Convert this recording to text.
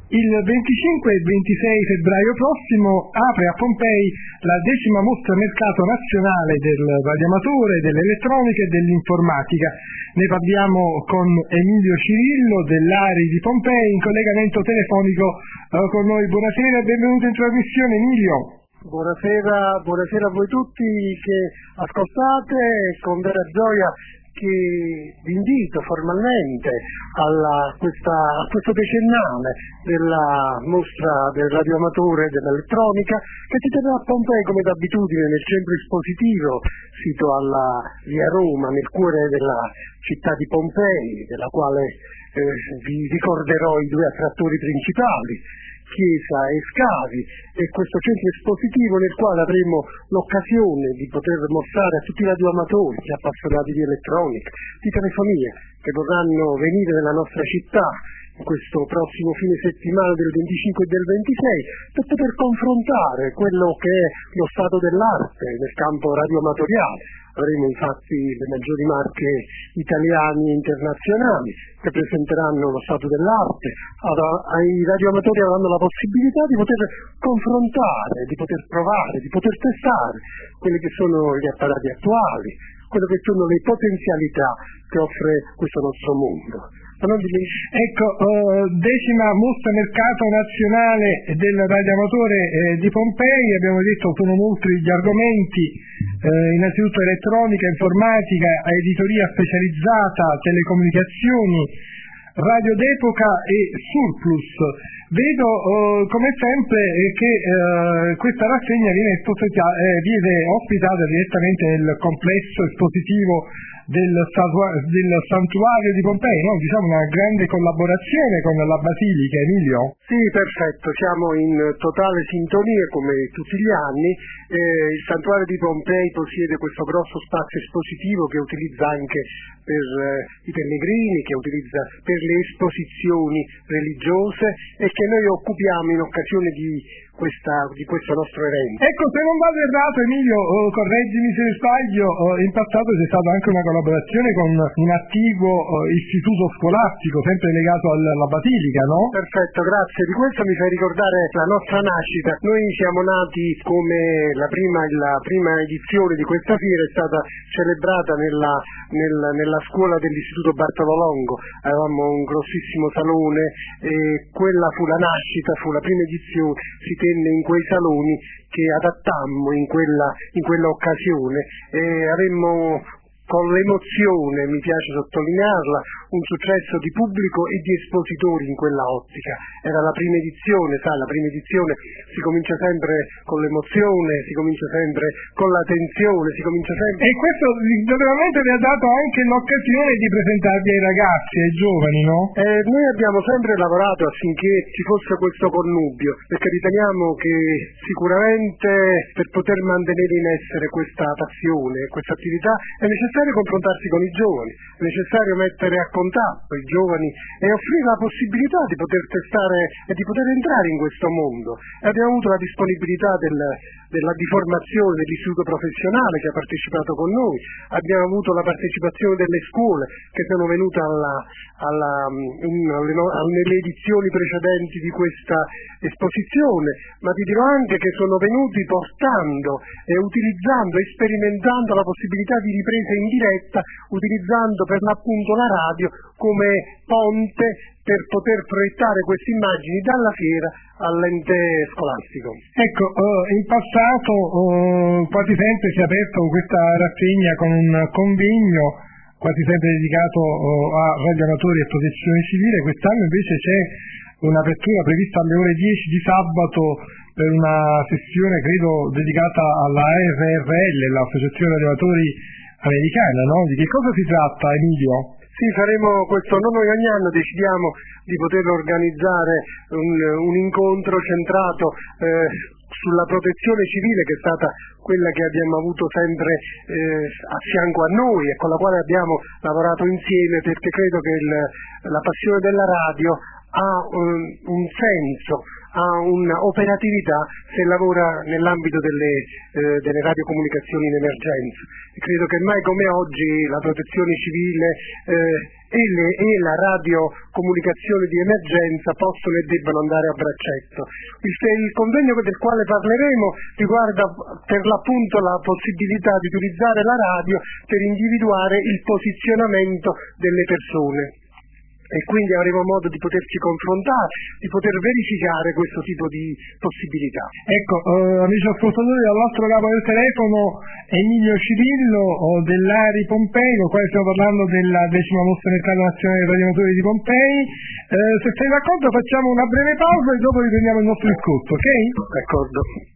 Il 25 e 26 febbraio prossimo apre a Pompei la 10ª mostra mercato nazionale del radioamatore, dell'elettronica e dell'informatica. Ne parliamo con Emilio Cirillo dell'ARI di Pompei in collegamento telefonico con noi. Buonasera e benvenuto in trasmissione, Emilio. Buonasera a voi tutti che ascoltate, con vera gioia che vi invito formalmente a questo decennale della mostra del radioamatore e dell'elettronica che si terrà a Pompei come d'abitudine nel centro espositivo sito alla via Roma, nel cuore della città di Pompei, della quale vi ricorderò i due attrattori principali, chiesa e scavi, e questo centro espositivo nel quale avremo l'occasione di poter mostrare a tutti i radioamatori, gli appassionati di elettronica, di telefonia, che vorranno venire nella nostra città in questo prossimo fine settimana del 25 e del 26 per poter confrontare quello che è lo stato dell'arte nel campo radioamatoriale. Avremo infatti le maggiori marche italiane e internazionali che presenteranno lo stato dell'arte. Ai radioamatori avranno la possibilità di poter confrontare, di poter provare, di poter testare quelli che sono gli apparati attuali, quelle che sono le potenzialità che offre questo nostro mondo. Ecco, 10ª mostra mercato nazionale del radioamatore di Pompei. Abbiamo detto sono molti gli argomenti, innanzitutto elettronica, informatica, editoria specializzata, telecomunicazioni, radio d'epoca e surplus. Vedo come sempre che questa rassegna viene ospitata direttamente nel complesso espositivo del santuario di Pompei, no? Diciamo una grande collaborazione con la Basilica, Emilio? Sì, perfetto, siamo in totale sintonia come tutti gli anni. Il santuario di Pompei possiede questo grosso spazio espositivo che utilizza anche per i pellegrini, che utilizza per le esposizioni religiose e che noi occupiamo in occasione di questo nostro evento. Ecco, se non vado errato, Emilio, correggimi se sbaglio, in passato c'è stata anche una collaborazione con un attiguo istituto scolastico, sempre legato alla Basilica, no? Perfetto, grazie. Di questo mi fai ricordare la nostra nascita. Noi siamo nati come la prima edizione di questa fiera è stata celebrata nella scuola dell'istituto Bartolo Longo. Avevamo un grossissimo salone e quella fu la nascita, fu la prima edizione, si tenne in quei saloni che adattammo in quella occasione e avemmo con l'emozione, mi piace sottolinearla, un successo di pubblico e di espositori in quella ottica. Era la prima edizione, la prima edizione si comincia sempre con l'emozione, si comincia sempre con l'attenzione, si comincia sempre... E questo naturalmente vi ha dato anche l'occasione di presentarvi ai ragazzi, ai giovani, no? Noi abbiamo sempre lavorato affinché ci fosse questo connubio, perché riteniamo che sicuramente per poter mantenere in essere questa passione, questa attività, è necessario confrontarsi con i giovani, è necessario mettere a contatto i giovani e offrire la possibilità di poter testare e di poter entrare in questo mondo. E abbiamo avuto la disponibilità di formazione dell'istituto professionale che ha partecipato con noi, abbiamo avuto la partecipazione delle scuole che sono venute nelle edizioni precedenti di questa esposizione, ma ti dirò anche che sono venuti portando e utilizzando e sperimentando la possibilità di ripresa in diretta, utilizzando per l'appunto la radio come ponte per poter proiettare queste immagini dalla fiera all'ente scolastico. Ecco, in passato quasi sempre si è aperto questa rassegna con un convegno quasi sempre dedicato a radioamatori e protezione civile. Quest'anno invece c'è un'apertura prevista alle ore 10 di sabato per una sessione credo dedicata alla ARRL, l'Associazione Radioamatori Americana, no? Di che cosa si tratta, Emilio? Sì, faremo questo, noi ogni anno decidiamo di poter organizzare un incontro centrato sulla protezione civile, che è stata quella che abbiamo avuto sempre a fianco a noi e con la quale abbiamo lavorato insieme, perché credo che la passione della radio ha un senso, ha un'operatività se lavora nell'ambito delle radiocomunicazioni in emergenza. E credo che mai come oggi la protezione civile e la radiocomunicazione di emergenza possono e debbano andare a braccetto. Il convegno del quale parleremo riguarda per l'appunto la possibilità di utilizzare la radio per individuare il posizionamento delle persone. E quindi avremo modo di poterci confrontare, di poter verificare questo tipo di possibilità. Ecco, amici ascoltatori, dall'altro capo del telefono Emilio Cirillo dell'Ari Pompei, con il quale stiamo parlando della 10ª mostra mercato nazionale dei radioamatori di Pompei. Se sei d'accordo facciamo una breve pausa e dopo riprendiamo il nostro discorso, ok? D'accordo.